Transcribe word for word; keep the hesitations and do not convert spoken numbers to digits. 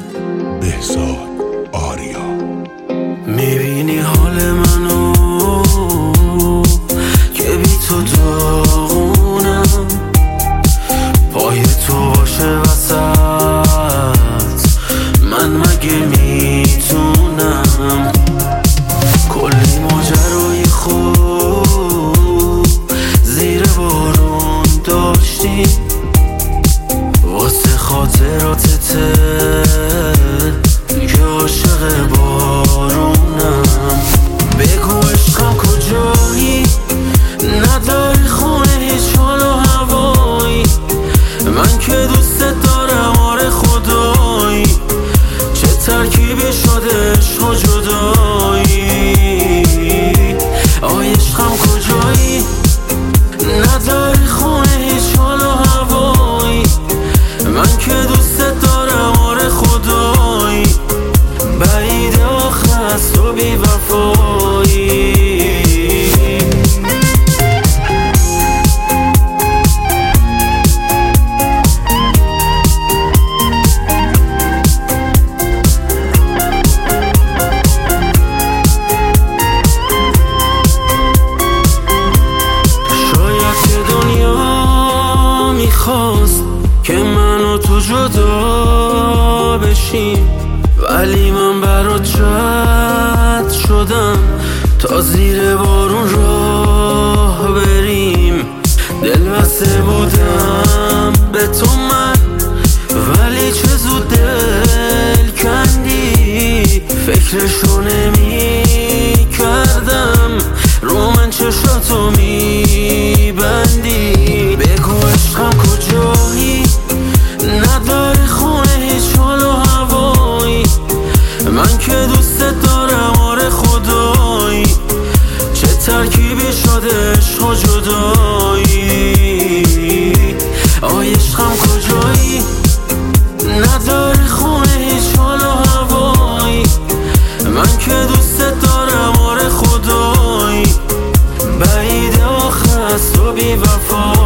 بهزاد آریا. میبینی حال منو که بی تو داغونم، پای تو باشه وسط من مگه میتونم کلی ماجرای خوب زیر بارون داشتیم واسه خاطراتته که عاشق بارونم. بگو عشقم کجایی، نداری خونه هیچ حال و هوایی، من که دوست دارم آره خدایی، چه ترکیبی شده عشق و جدایی. آی عشقم کجایی، نداری خونه هیچ حال و هوایی، من که دوست دارم آره خدایی، بعید آخه از تو بی وفایی. میخواست که من و تو جدا بشیم، ولی من برات رد شدم تا زیر بارون راه بریم. دل بسته بودم به تو من، ولی چه زود دل کندی، فکرشو نمی کردم رو من چشاتو می بندی. بگو عشقم کجایی، نداری خونه هیچ حال و هوایی، من که دوست دارم آره خدایی، چه ترکیبی شده عشق و جدایی. آی عشقم کجایی، نداری خونه هیچ حال و هوایی، من که دوست دارم آره خدایی، بعید آخه از تو بی وفایی.